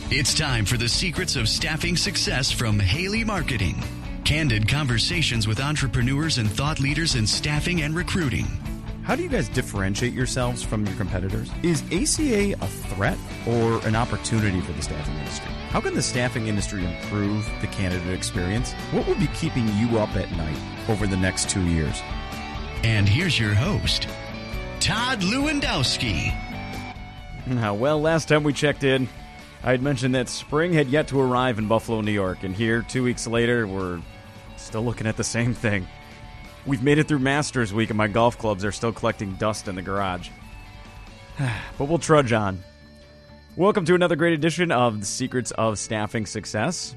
It's time for the secrets of staffing success from Haley Marketing. Candid conversations with entrepreneurs and thought leaders in staffing and recruiting. How do you guys differentiate yourselves from your competitors? Is ACA a threat or an opportunity for the staffing industry? How can the staffing industry improve the candidate experience? What will be keeping you up at night over the next 2 years? And here's your host, Todd Lewandowski. Well, last time we checked in, I had mentioned that spring had yet to arrive in Buffalo, New York, and here, 2 weeks later, we're still looking at the same thing. We've made it through Masters Week, and my golf clubs are still collecting dust in the garage. But we'll trudge on. Welcome to another great edition of The Secrets of Staffing Success.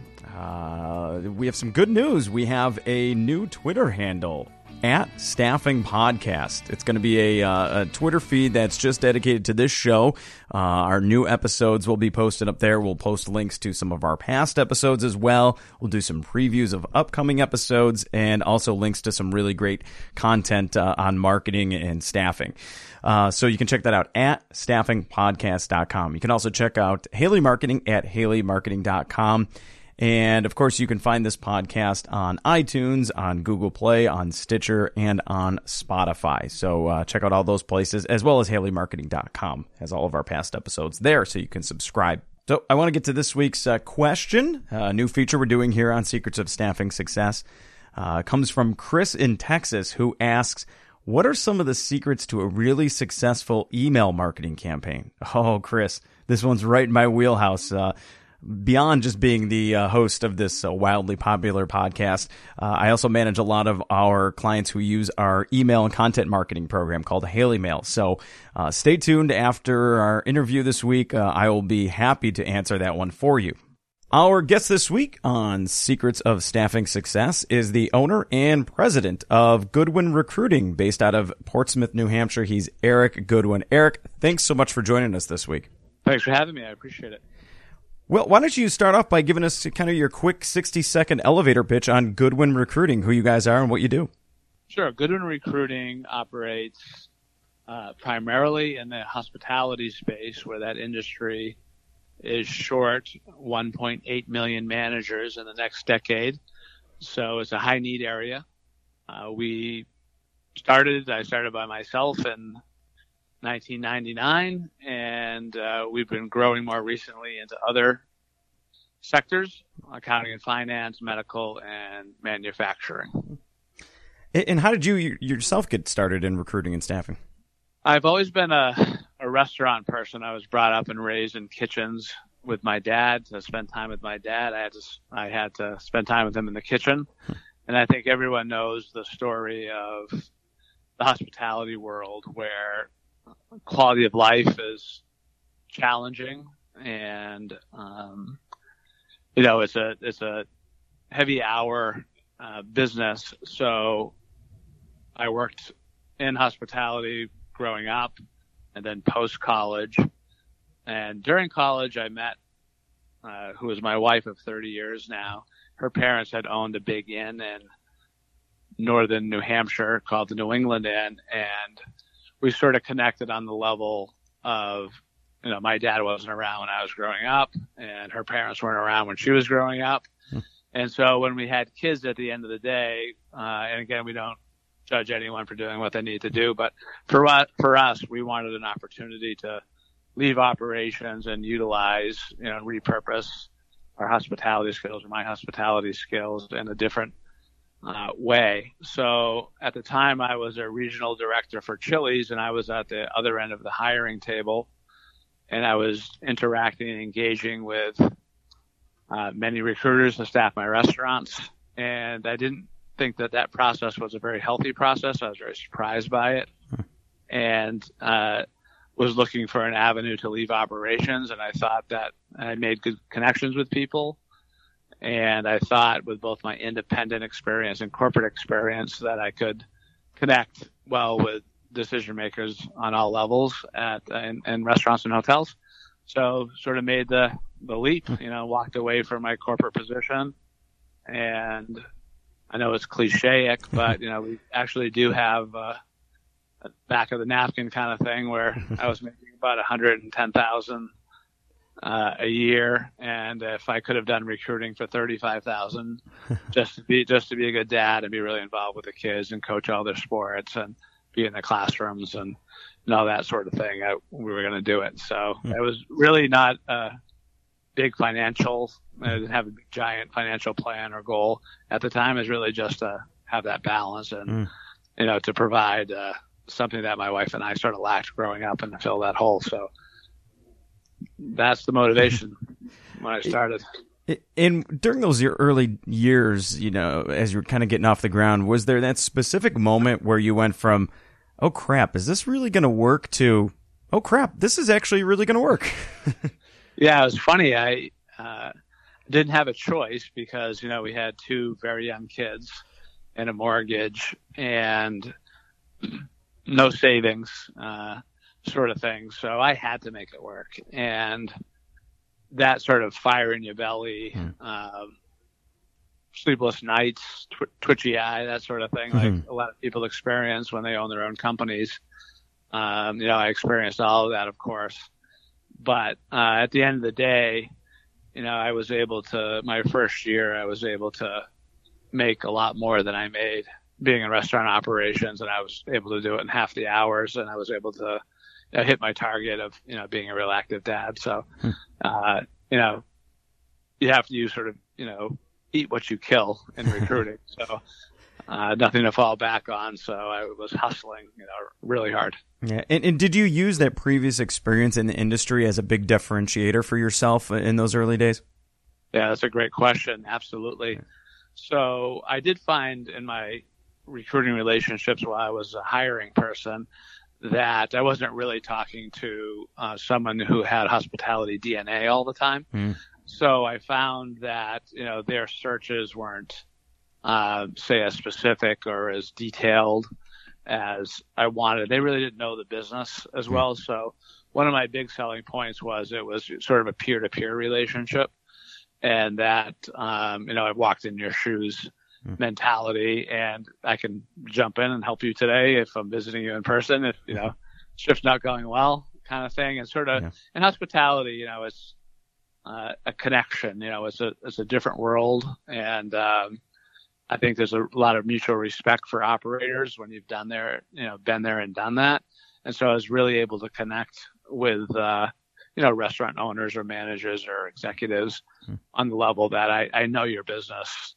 We have some good news. We have a new Twitter handle, @StaffingPodcast. It's going to be a Twitter feed that's just dedicated to this show. Our new episodes will be posted up there. We'll post links to some of our past episodes as well. We'll do some previews of upcoming episodes and also links to some really great content on marketing and staffing. So you can check that out at staffingpodcast.com. You can also check out Haley Marketing at haleymarketing.com. And, of course, you can find this podcast on iTunes, on Google Play, on Stitcher, and on Spotify. So check out all those places, as well as haleymarketing.com. Has all of our past episodes there, so you can subscribe. So I want to get to this week's question, a new feature we're doing here on Secrets of Staffing Success. Comes from Chris in Texas, who asks, what are some of the secrets to a really successful email marketing campaign? Oh, Chris, this one's right in my wheelhouse. Beyond just being the host of this wildly popular podcast, I also manage a lot of our clients who use our email and content marketing program called Haley Mail. So stay tuned after our interview this week. I will be happy to answer that one for you. Our guest this week on Secrets of Staffing Success is the owner and president of Goodwin Recruiting, based out of Portsmouth, New Hampshire. He's Eric Goodwin. Eric, thanks so much for joining us this week. Thanks for having me. I appreciate it. Well, why don't you start off by giving us kind of your quick 60-second elevator pitch on Goodwin Recruiting, who you guys are and what you do. Sure. Goodwin Recruiting operates primarily in the hospitality space, where that industry is short 1.8 million managers in the next decade. So it's a high-need area. I started by myself in 1999, and we've been growing more recently into other sectors, accounting and finance, medical, and manufacturing. And how did you yourself get started in recruiting and staffing? I've always been a restaurant person. I was brought up and raised in kitchens with my dad. To spend time with my dad, I had to spend time with him in the kitchen. And I think everyone knows the story of the hospitality world, where quality of life is challenging, and it's a heavy hour business. So I worked in hospitality growing up, and then post college. And during college, I met who is my wife of 30 years now. Her parents had owned a big inn in northern New Hampshire called the New England Inn, and we sort of connected on the level of, my dad wasn't around when I was growing up, and her parents weren't around when she was growing up. And so when we had kids at the end of the day, and again, we don't judge anyone for doing what they need to do, but for us, we wanted an opportunity to leave operations and utilize, repurpose our hospitality skills, or my hospitality skills, in a different way. So at the time, I was a regional director for Chili's, and I was at the other end of the hiring table, and I was interacting and engaging with many recruiters to staff my restaurants. And I didn't think that process was a very healthy process. I was very surprised by it, and was looking for an avenue to leave operations. And I thought that I made good connections with people. And I thought, with both my independent experience and corporate experience, that I could connect well with decision makers on all levels in restaurants and hotels. So sort of made the leap, walked away from my corporate position. And I know it's cliche-ic, but, we actually do have a back of the napkin kind of thing, where I was making about $110,000 a year, and if I could have done recruiting for $35,000, just to be a good dad and be really involved with the kids and coach all their sports and be in the classrooms and all that sort of thing, we were going to do it. So it was really not a big financial, I didn't have a giant financial plan or goal at the time. It was really just to have that balance and, to provide something that my wife and I sort of lacked growing up and to fill that hole. So that's the motivation when I started. And during those early years, as you're kind of getting off the ground, was there that specific moment where you went from, oh crap, is this really going to work, to, oh crap, this is actually really going to work? Yeah, it was funny. I didn't have a choice because, we had two very young kids and a mortgage and no savings, sort of thing. So I had to make it work. And that sort of fire in your belly, sleepless nights, twitchy eye, that sort of thing, like a lot of people experience when they own their own companies. I experienced all of that, of course. But at the end of the day, I was able to, my first year, I was able to make a lot more than I made being in restaurant operations, and I was able to do it in half the hours, and I was able to hit my target of, being a real active dad. So, you have to sort of, eat what you kill in recruiting. So, nothing to fall back on. So I was hustling, really hard. Yeah. And did you use that previous experience in the industry as a big differentiator for yourself in those early days? Yeah, that's a great question. Absolutely. Yeah. So I did find in my recruiting relationships while I was a hiring person that I wasn't really talking to someone who had hospitality DNA all the time. So I found that, their searches weren't, say, as specific or as detailed as I wanted. They really didn't know the business as well. So one of my big selling points was it was sort of a peer-to-peer relationship, and that, I've walked in your shoes mentality, and I can jump in and help you today if I'm visiting you in person, if, shift's not going well, kind of thing. And sort of in hospitality, it's a connection, it's a different world. And, I think there's a lot of mutual respect for operators when you've been there and done that. And so I was really able to connect with, restaurant owners or managers or executives on the level that I know your business,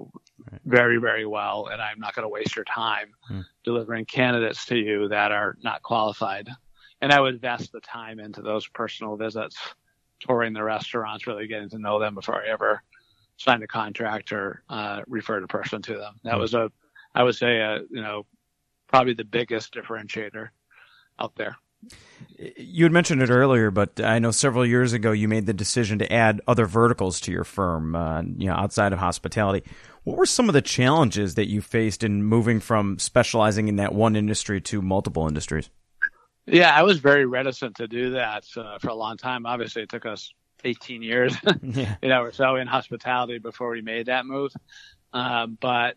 very, very well. And I'm not going to waste your time delivering candidates to you that are not qualified. And I would invest the time into those personal visits, touring the restaurants, really getting to know them before I ever signed a contract or referred a person to them. That was I would say, probably the biggest differentiator out there. You had mentioned it earlier, but I know several years ago you made the decision to add other verticals to your firm, outside of hospitality. What were some of the challenges that you faced in moving from specializing in that one industry to multiple industries? Yeah, I was very reticent to do that for a long time. Obviously, it took us 18 years, or so in hospitality before we made that move. But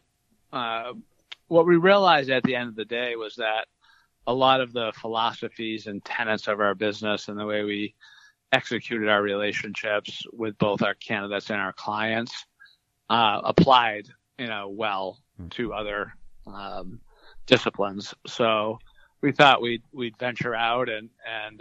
what we realized at the end of the day was that a lot of the philosophies and tenets of our business and the way we executed our relationships with both our candidates and our clients applied, well to other disciplines. So we thought we'd venture out and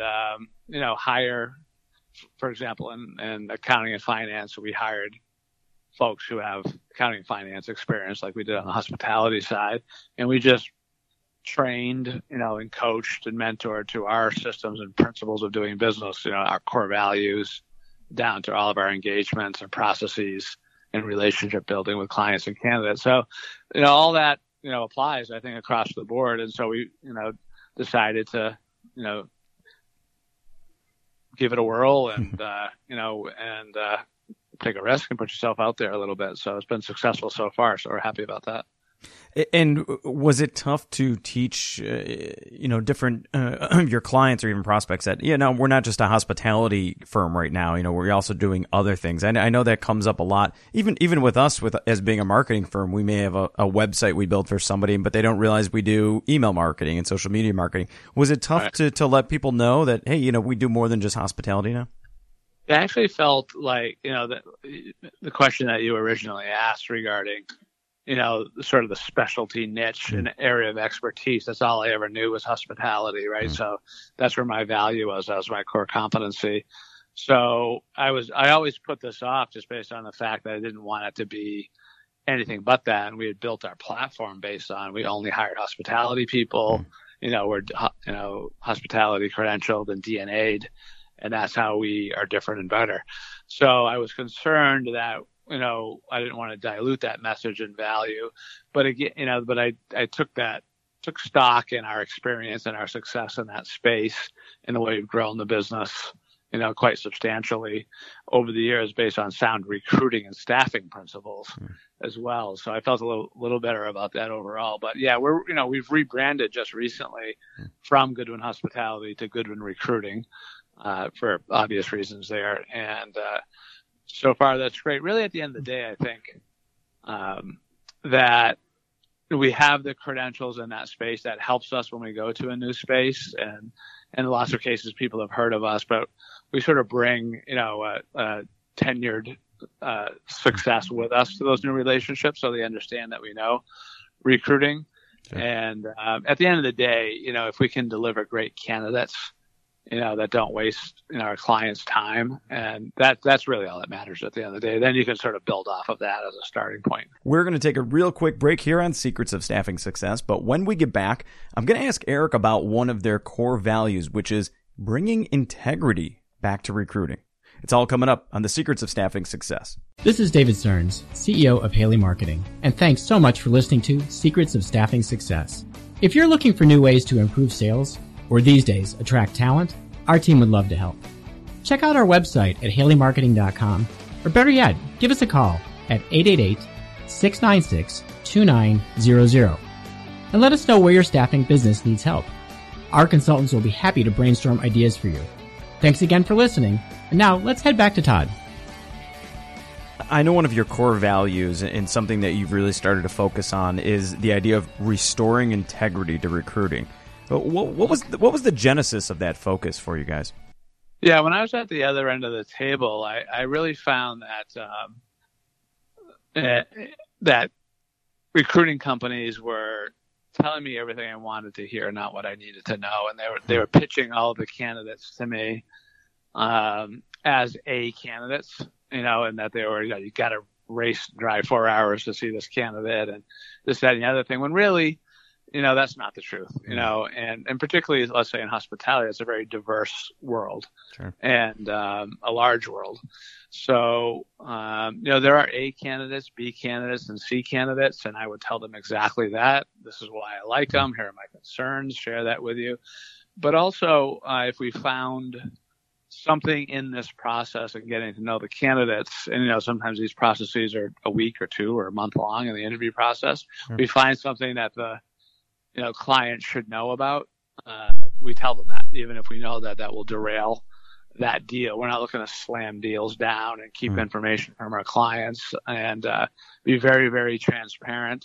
hire. For example, in accounting and finance, we hired folks who have accounting and finance experience like we did on the hospitality side. And we just trained, and coached and mentored to our systems and principles of doing business, our core values down to all of our engagements and processes and relationship building with clients and candidates. So, all that, applies, I think, across the board. And so we, decided to, give it a whirl and, take a risk and put yourself out there a little bit. So it's been successful so far. So we're happy about that. And was it tough to teach, different your clients or even prospects that, we're not just a hospitality firm right now. We're also doing other things. I know that comes up a lot. Even with us, as being a marketing firm, we may have a website we build for somebody, but they don't realize we do email marketing and social media marketing. Was it tough to let people know that, hey, we do more than just hospitality now? It actually felt like, the question that you originally asked regarding, sort of the specialty niche and area of expertise. That's all I ever knew was hospitality, right? So that's where my value was. That was my core competency. So I always put this off just based on the fact that I didn't want it to be anything but that. And we had built our platform based on, we only hired hospitality people, we're, hospitality credentialed and DNA'd, and that's how we are different and better. So I was concerned that, I didn't want to dilute that message and value, but again, I took stock in our experience and our success in that space and the way we've grown the business, quite substantially over the years based on sound recruiting and staffing principles as well. So I felt a little better about that overall. But yeah, we've rebranded just recently from Goodwin Hospitality to Goodwin Recruiting for obvious reasons there. And so far that's great. Really, at the end of the day, I think that we have the credentials in that space that helps us when we go to a new space. And in lots of cases, people have heard of us, but we sort of bring, a tenured success with us to those new relationships, so they understand that we know recruiting. Sure. And at the end of the day, if we can deliver great candidates, that don't waste our clients' time, and that's really all that matters at the end of the day. Then you can sort of build off of that as a starting point. We're going to take a real quick break here on Secrets of Staffing Success, but when we get back, I'm going to ask Eric about one of their core values, which is bringing integrity back to recruiting. It's all coming up on the Secrets of Staffing Success. This is David Stearns, CEO of Haley Marketing, and thanks so much for listening to Secrets of Staffing Success. If you're looking for new ways to improve sales, or these days attract talent, our team would love to help. Check out our website at haleymarketing.com, or better yet, give us a call at 888-696-2900 and let us know where your staffing business needs help. Our consultants will be happy to brainstorm ideas for you. Thanks again for listening, and now let's head back to Todd. I know one of your core values and something that you've really started to focus on is the idea of restoring integrity to recruiting. What was the genesis of that focus for you guys? Yeah, when I was at the other end of the table, I really found that recruiting companies were telling me everything I wanted to hear, not what I needed to know, and they were pitching all of the candidates to me as A candidates, and that they were, you got to drive 4 hours to see this candidate and this, that, and the other thing. When really, that's not the truth, and particularly, let's say in hospitality, it's a very diverse world. Sure. And a large world. So, there are A candidates, B candidates, and C candidates, and I would tell them exactly that. This is why I like them. Here are my concerns. Share that with you. But also, if we found something in this process and getting to know the candidates, and sometimes these processes are a week or two or a month long in the interview process, we find something that the client should know about, we tell them that, even if we know that will derail that deal. We're not looking to slam deals down and keep information from our clients, and be very, very transparent.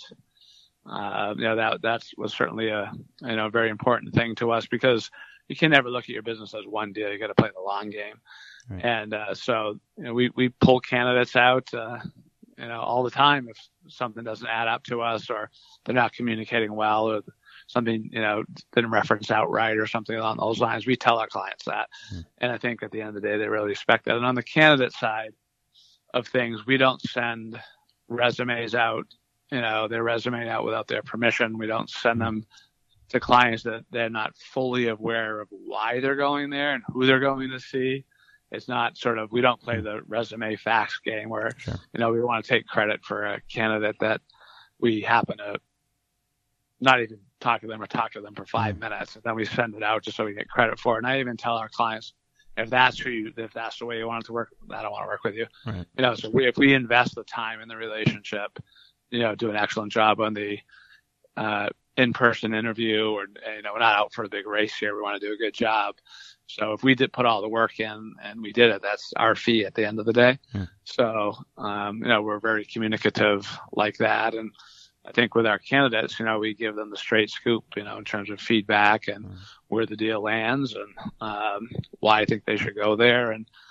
That was certainly a very important thing to us, because you can never look at your business as one deal. You got to play the long game. Right. And so we pull candidates out all the time if something doesn't add up to us, or they're not communicating well, or something didn't reference out right, or something along those lines. We tell our clients that, and I think at the end of the day they really respect that. And on the candidate side of things, we don't send resumes out. Their resume out without their permission. We don't send them to clients that they're not fully aware of why they're going there and who they're going to see. It's not we don't play the resume fax game where, sure, we want to take credit for a candidate that we happen to not even talk to them or talk to them for 5 minutes, and then we send it out just so we get credit for it. And I even tell our clients, if that's the way you want it to work, I don't want to work with you. Right. So if we invest the time in the relationship, do an excellent job on the in-person interview, or we're not out for a big race here. We want to do a good job. So if we did put all the work in and we did it, that's our fee at the end of the day. So we're very communicative like that, and I think with our candidates, we give them the straight scoop, in terms of feedback and where the deal lands, and why I think they should go there. And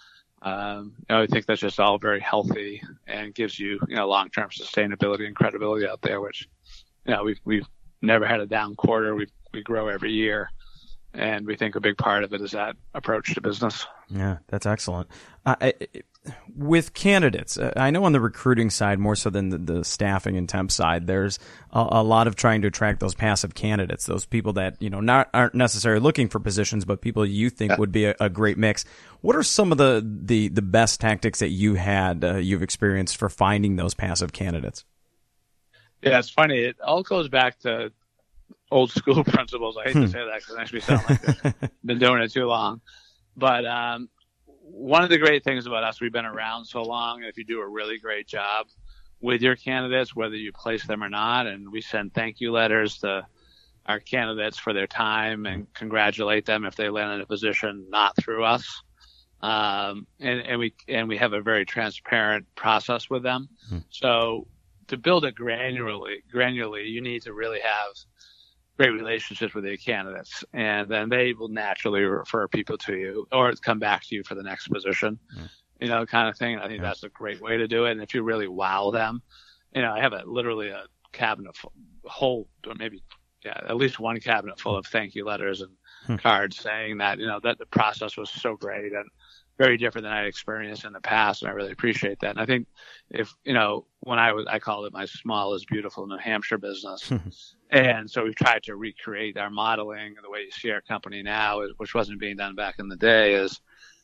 I think that's just all very healthy and gives you, long-term sustainability and credibility out there, which, we've never had a down quarter. We grow every year. And we think a big part of it is that approach to business. Yeah, that's excellent. With candidates, I know on the recruiting side, more so than the staffing and temp side, there's a lot of trying to attract those passive candidates, those people that, aren't necessarily looking for positions, but people you think would be a great mix. What are some of the best tactics that you've experienced for finding those passive candidates? Yeah, it's funny. It all goes back to old school principles. I hate to say that because it makes me sound like I've been doing it too long. But one of the great things about us, we've been around so long, and if you do a really great job with your candidates, whether you place them or not, and we send thank you letters to our candidates for their time and congratulate them if they land in a position not through us. And we have a very transparent process with them. So to build it granularly, you need to really have great relationships with your candidates, and then they will naturally refer people to you or come back to you for the next position, kind of thing. I think that's a great way to do it. And if you really wow them, I have literally a cabinet whole, or maybe, at least one cabinet full of thank you letters and cards saying that, that the process was so great and very different than I experienced in the past. And I really appreciate that. And I think if, when I called it my small is beautiful New Hampshire business. And so we've tried to recreate our modeling. The way you see our company now, which wasn't being done back in the day, is,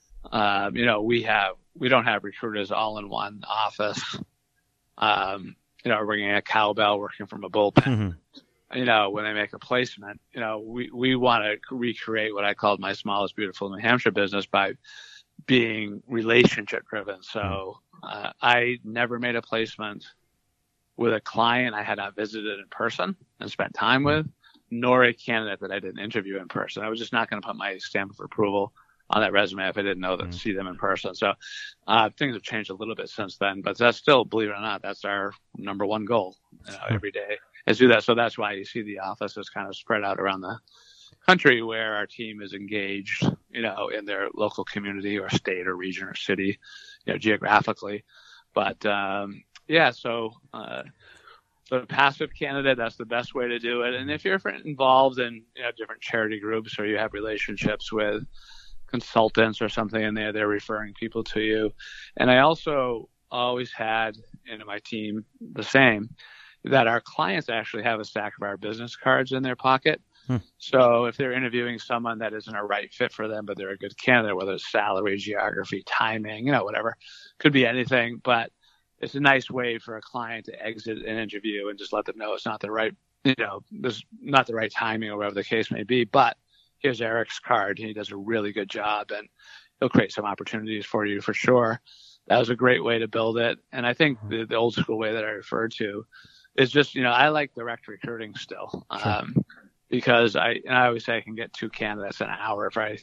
we don't have recruiters all in one office. Ringing a cowbell, working from a bullpen. When they make a placement, we want to recreate what I called my small is beautiful New Hampshire business by being relationship driven. So I never made a placement with a client I had not visited in person and spent time with, nor a candidate that I didn't interview in person. I was just not going to put my stamp of approval on that resume if I didn't know that see them in person. So things have changed a little bit since then, but that's still, believe it or not, that's our number one goal every day is do that. So that's why you see the office is kind of spread out around the country where our team is engaged, in their local community or state or region or city, geographically. But so a passive candidate, that's the best way to do it. And if you're involved in different charity groups or you have relationships with consultants or something in there, they're referring people to you. And I also always had in my team the same, that our clients actually have a stack of our business cards in their pocket. So if they're interviewing someone that isn't a right fit for them, but they're a good candidate, whether it's salary, geography, timing, whatever, could be anything, but it's a nice way for a client to exit an interview and just let them know it's not the right, there's not the right timing or whatever the case may be, but here's Eric's card. He does a really good job and he'll create some opportunities for you for sure. That was a great way to build it. And I think the old school way that I referred to is just, I like direct recruiting still. Because I always say I can get 2 candidates an hour if I,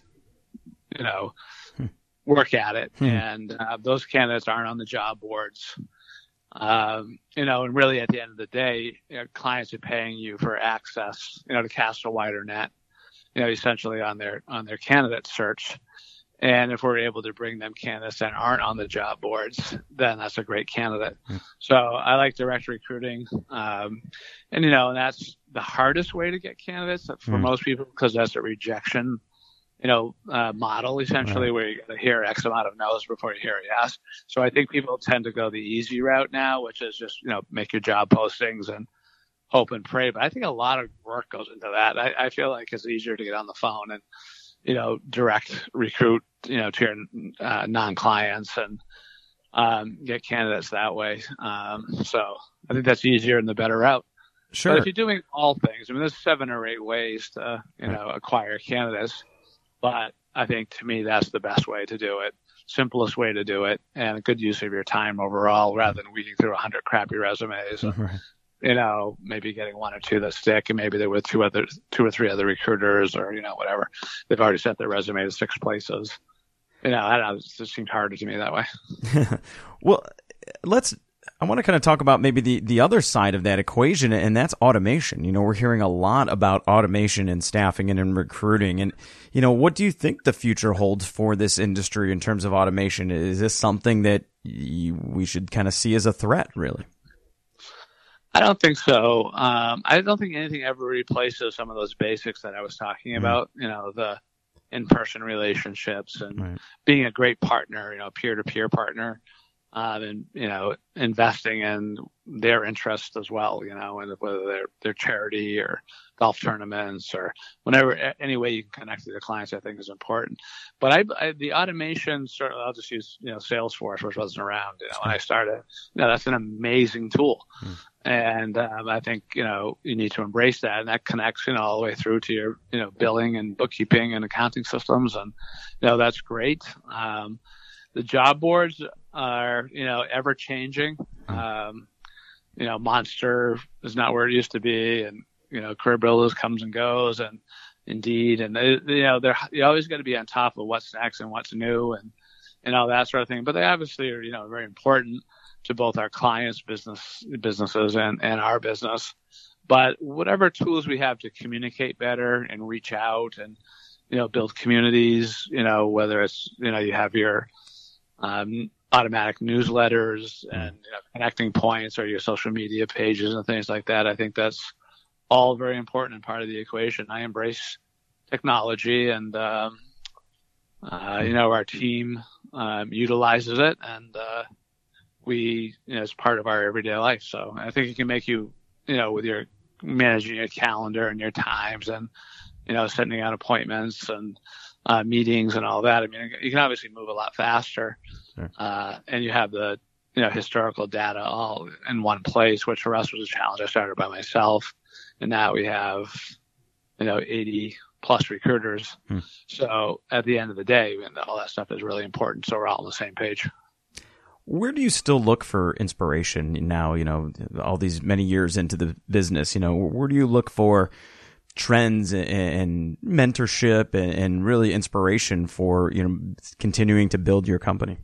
work at it. And those candidates aren't on the job boards. And really at the end of the day, clients are paying you for access, to cast a wider net, essentially on their candidate search. And if we're able to bring them candidates that aren't on the job boards, then that's a great candidate. So I like direct recruiting. And that's the hardest way to get candidates for most people because that's a rejection, model essentially where you got to hear X amount of no's before you hear a yes. So I think people tend to go the easy route now, which is just, make your job postings and hope and pray. But I think a lot of work goes into that. I feel like it's easier to get on the phone and, direct recruit, to your non-clients and get candidates that way. So I think that's easier and the better route. Sure. But if you're doing all things, there's 7 or 8 ways to, acquire candidates. But I think to me, that's the best way to do it. Simplest way to do it and a good use of your time overall rather than weeding through 100 crappy resumes. And, maybe getting 1 or 2 that stick and maybe there were 2 or 3 other recruiters or, whatever. They've already sent their resume to 6 places. I don't know. It just seemed harder to me that way. Well, let's I want to kind of talk about maybe the other side of that equation, and that's automation. We're hearing a lot about automation in staffing and in recruiting. And, what do you think the future holds for this industry in terms of automation? Is this something that we should kind of see as a threat, really? I don't think so. I don't think anything ever replaces some of those basics that I was talking about, the in-person relationships and being a great partner, peer-to-peer partner. And, investing in their interests as well, and whether they're charity or golf tournaments or any way you can connect to the clients, I think is important. But the automation, certainly, I'll just use, Salesforce, which wasn't around, when I started. That's an amazing tool. And I think, you need to embrace that. And that connects, all the way through to your, billing and bookkeeping and accounting systems. And, that's great. The job boards are, ever changing. Monster is not where it used to be, and Career Builders comes and goes, and Indeed, and you always got to be on top of what's next and what's new, and all that sort of thing. But they obviously are, very important to both our clients' businesses and our business. But whatever tools we have to communicate better and reach out and build communities, whether it's you have your automatic newsletters and connecting points or your social media pages and things like that. I think that's all very important and part of the equation. I embrace technology, and our team utilizes it, and we it's part of our everyday life. So I think it can make you with your managing your calendar and your times and sending out appointments and meetings and all that. I mean, you can obviously move a lot faster. Sure. And you have the, historical data all in one place, which for us was a challenge. I started by myself, and now we have, 80 plus recruiters. So at the end of the day, all that stuff is really important. So we're all on the same page. Where do you still look for inspiration now, all these many years into the business? Where do you look for trends and mentorship and really inspiration for, continuing to build your company?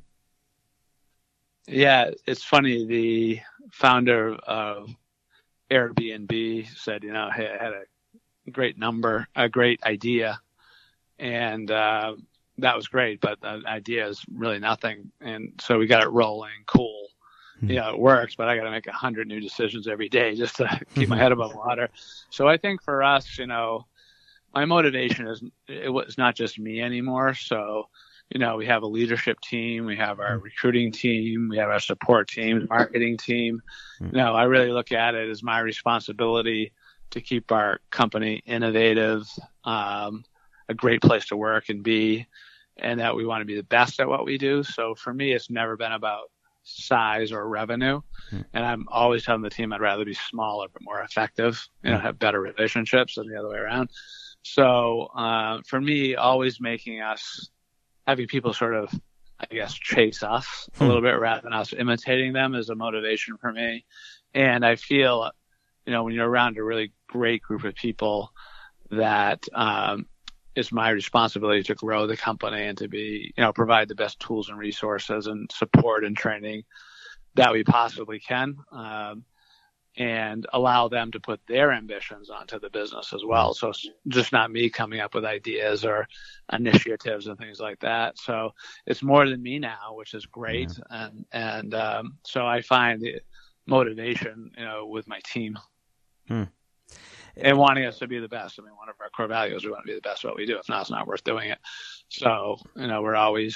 Yeah, it's funny. The founder of Airbnb said, hey, I had a great idea, and that was great, but the idea is really nothing. And so we got it rolling, cool. It works, but I got to make 100 new decisions every day just to keep my head above water. So I think for us, my motivation it's not just me anymore. So, we have a leadership team, we have our recruiting team, we have our support team, marketing team. I really look at it as my responsibility to keep our company innovative, a great place to work and be, and that we want to be the best at what we do. So for me, it's never been about size or revenue. And I'm always telling the team I'd rather be smaller but more effective, have better relationships than the other way around. So for me, always having people sort of, I guess, chase us a little bit rather than us imitating them is a motivation for me. And I feel, when you're around a really great group of people, that it's my responsibility to grow the company and to be, provide the best tools and resources and support and training that we possibly can, and allow them to put their ambitions onto the business as well. So it's just not me coming up with ideas or initiatives and things like that. So it's more than me now, which is great. And so I find the motivation, with my team. And wanting us to be the best. I mean, one of our core values, we want to be the best at what we do. If not, it's not worth doing it. So, we're always,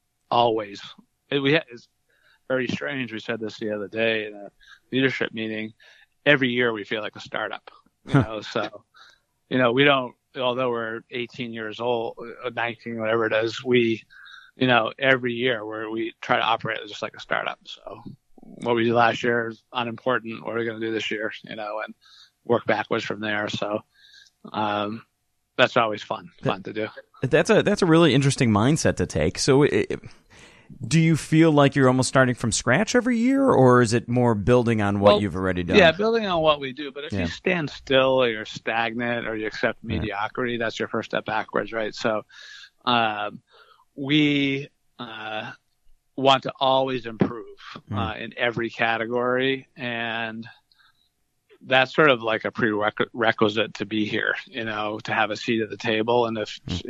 it's very strange. We said this the other day in a leadership meeting. Every year we feel like a startup, so, we don't, although we're 18 years old, 19, whatever it is, we, every year we try to operate just like a startup. So what we did last year is unimportant. What are we going to do this year, and work backwards from there. So that's always fun to do. That's a really interesting mindset to take. So do you feel like you're almost starting from scratch every year, or is it more building on what you've already done? Yeah, building on what we do. But if you stand still or you're stagnant or you accept mediocrity, that's your first step backwards, right? So we want to always improve in every category, and that's sort of like a prerequisite to be here, to have a seat at the table. And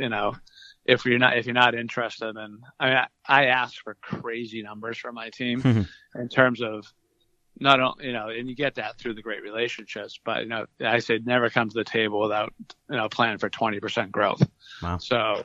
if you're not interested in, I ask for crazy numbers from my team in terms of not only, and you get that through the great relationships, but, I say never come to the table without, plan for 20% growth. Wow. So,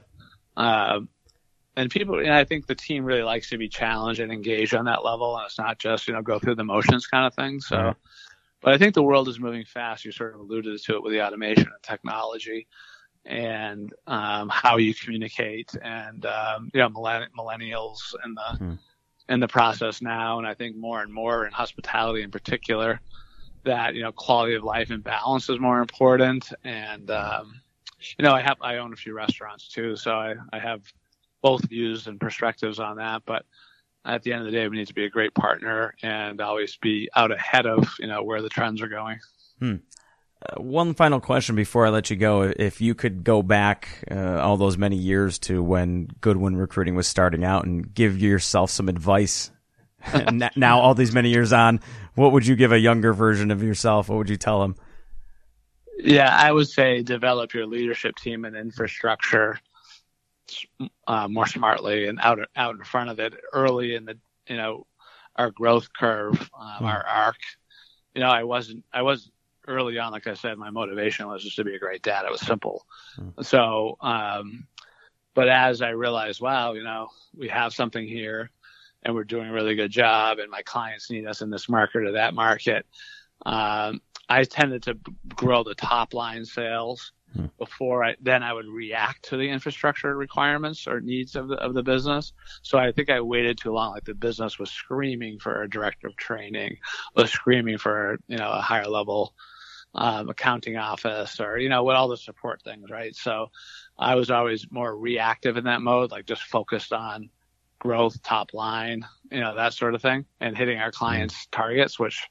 and people, I think the team really likes to be challenged and engaged on that level. And it's not just, go through the motions kind of thing. So, right. But I think the world is moving fast. You sort of alluded to it with the automation and technology and how you communicate and, millennials in the process now. And I think more and more in hospitality in particular that, quality of life and balance is more important. And, I own a few restaurants too. So I have both views and perspectives on that, but at the end of the day, we need to be a great partner and always be out ahead of, where the trends are going. One final question before I let you go. If you could go back all those many years to when Goodwin Recruiting was starting out and give yourself some advice now all these many years on, what would you give a younger version of yourself? What would you tell him? Yeah, I would say develop your leadership team and infrastructure more smartly and out in front of it early in the our growth curve, our arc. I wasn't early on, like I said, my motivation was just to be a great dad. It was simple. So but as I realized, wow, we have something here and we're doing a really good job and my clients need us in this market or that market, I tended to grow the top line sales before I would react to the infrastructure requirements or needs of the business. So I think I waited too long. Like the business was screaming for a director of training, was screaming for, a higher level accounting office or, what all the support things, right? So I was always more reactive in that mode, like just focused on growth, top line, that sort of thing and hitting our clients' targets, which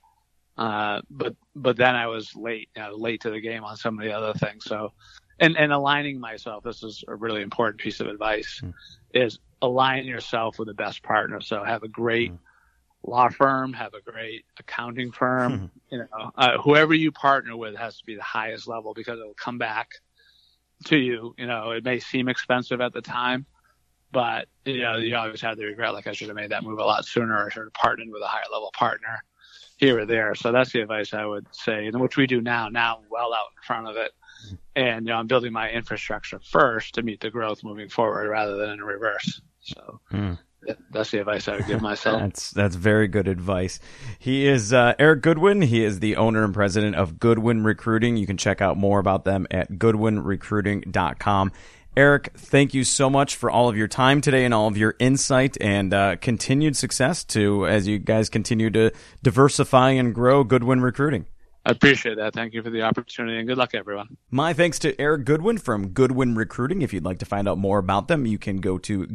but then I was late to the game on some of the other things. So, and aligning myself, this is a really important piece of advice, is align yourself with the best partner. So have a great law firm, have a great accounting firm, whoever you partner with has to be the highest level because it will come back to you. It may seem expensive at the time, but you always have the regret, like I should have made that move a lot sooner or should have partnered with a higher level partner here or there. So that's the advice I would say, and which we do now well out in front of it. And, I'm building my infrastructure first to meet the growth moving forward rather than in reverse. So that's the advice I would give myself. That's very good advice. He is Eric Goodwin. He is the owner and president of Goodwin Recruiting. You can check out more about them at goodwinrecruiting.com. Eric, thank you so much for all of your time today and all of your insight and continued success as you guys continue to diversify and grow Goodwin Recruiting. I appreciate that. Thank you for the opportunity and good luck, everyone. My thanks to Eric Goodwin from Goodwin Recruiting. If you'd like to find out more about them, you can go to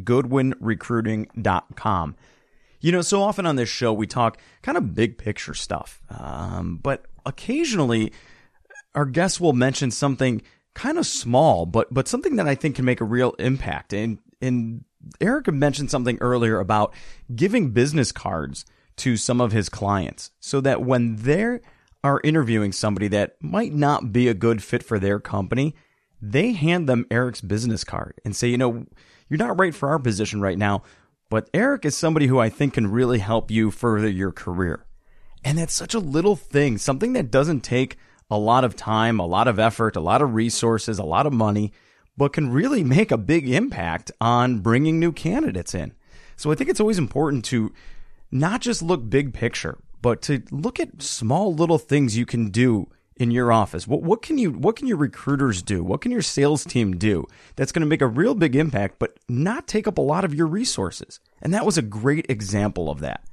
goodwinrecruiting.com. So often on this show, we talk kind of big picture stuff, but occasionally our guests will mention something kind of small, but something that I think can make a real impact. And Eric mentioned something earlier about giving business cards to some of his clients so that when they are interviewing somebody that might not be a good fit for their company, they hand them Eric's business card and say, you're not right for our position right now, but Eric is somebody who I think can really help you further your career. And that's such a little thing, something that doesn't take a lot of time, a lot of effort, a lot of resources, a lot of money, but can really make a big impact on bringing new candidates in. So I think it's always important to not just look big picture, but to look at small little things you can do in your office. What can your recruiters do? What can your sales team do that's going to make a real big impact, but not take up a lot of your resources? And that was a great example of that.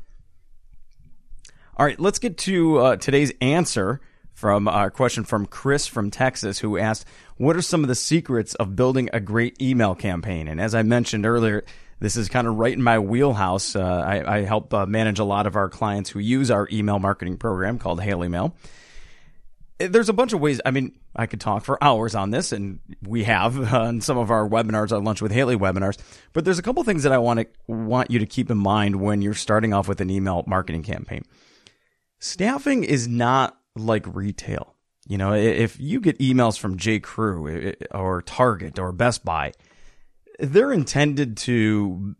All right, let's get to today's answer from a question from Chris from Texas, who asked, what are some of the secrets of building a great email campaign? And as I mentioned earlier, this is kind of right in my wheelhouse. I help manage a lot of our clients who use our email marketing program called Haley Mail. There's a bunch of ways. I mean, I could talk for hours on this, and we have on some of our webinars, our Lunch with Haley webinars. But there's a couple things that I want you to keep in mind when you're starting off with an email marketing campaign. Staffing is not like retail. You know, if you get emails from J.Crew or Target or Best Buy, they're intended to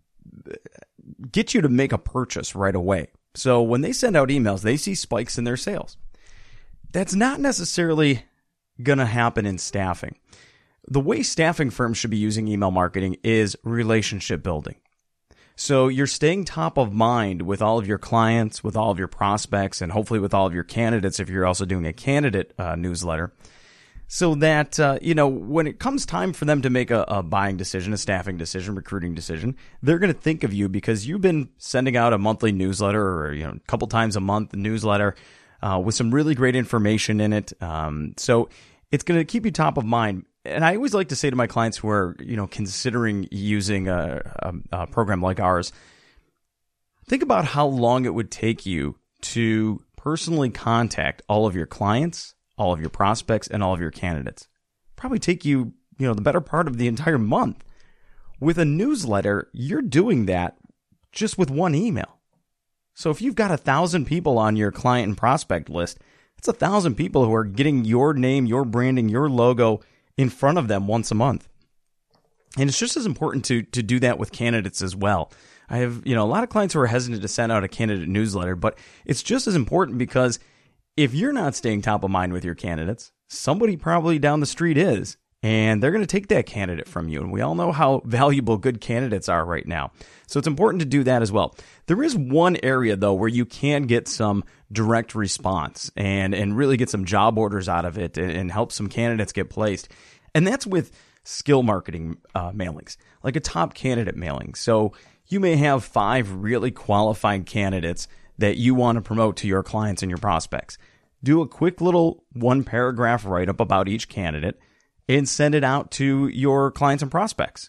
get you to make a purchase right away. So when they send out emails, they see spikes in their sales. That's not necessarily going to happen in staffing. The way staffing firms should be using email marketing is relationship building. So you're staying top of mind with all of your clients, with all of your prospects, and hopefully with all of your candidates if you're also doing a candidate newsletter. So that, when it comes time for them to make a buying decision, a staffing decision, recruiting decision, they're going to think of you because you've been sending out a monthly newsletter or, a couple times a month newsletter with some really great information in it. So it's going to keep you top of mind. And I always like to say to my clients who are, considering using a program like ours, think about how long it would take you to personally contact all of your clients, all of your prospects, and all of your candidates. Probably take you, the better part of the entire month. With a newsletter, you're doing that just with one email. So if you've got 1,000 people on your client and prospect list, that's 1,000 people who are getting your name, your branding, your logo in front of them once a month. And it's just as important to do that with candidates as well. I have, a lot of clients who are hesitant to send out a candidate newsletter, but it's just as important because if you're not staying top of mind with your candidates, somebody probably down the street is, and they're going to take that candidate from you. And we all know how valuable good candidates are right now. So it's important to do that as well. There is one area, though, where you can get some direct response and really get some job orders out of it and help some candidates get placed. And that's with skill marketing mailings, like a top candidate mailing. So you may have 5 really qualified candidates that you want to promote to your clients and your prospects. Do a quick little 1-paragraph write-up about each candidate and send it out to your clients and prospects.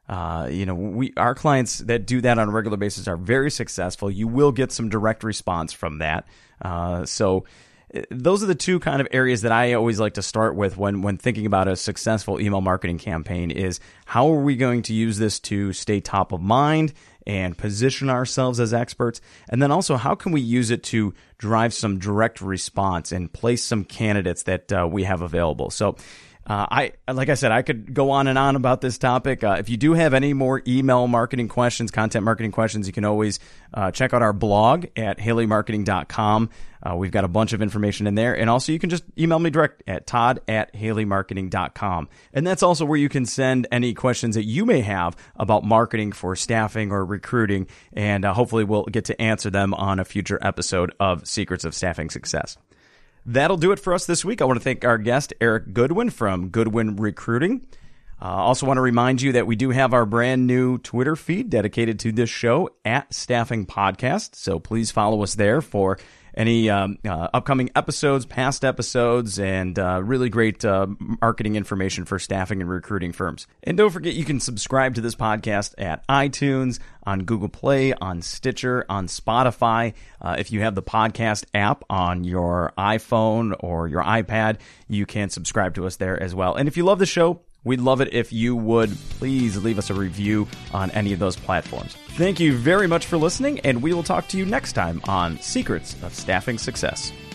Our clients that do that on a regular basis are very successful. You will get some direct response from that. So those are the two kind of areas that I always like to start with when thinking about a successful email marketing campaign is how are we going to use this to stay top of mind and position ourselves as experts? And then also, how can we use it to drive some direct response and place some candidates that we have available? So like I said, I could go on and on about this topic. If you do have any more email marketing questions, content marketing questions, you can always check out our blog at haleymarketing.com. We've got a bunch of information in there. And also you can just email me direct at todd@haleymarketing.com. And that's also where you can send any questions that you may have about marketing for staffing or recruiting. And hopefully we'll get to answer them on a future episode of Secrets of Staffing Success. That'll do it for us this week. I want to thank our guest, Eric Goodwin from Goodwin Recruiting. Also want to remind you that we do have our brand new Twitter feed dedicated to this show at Staffing Podcast. So please follow us there for any upcoming episodes, past episodes, and really great marketing information for staffing and recruiting firms. And don't forget, you can subscribe to this podcast at iTunes, on Google Play, on Stitcher, on Spotify. If you have the podcast app on your iPhone or your iPad, you can subscribe to us there as well. And if you love the show, we'd love it if you would please leave us a review on any of those platforms. Thank you very much for listening, and we will talk to you next time on Secrets of Staffing Success.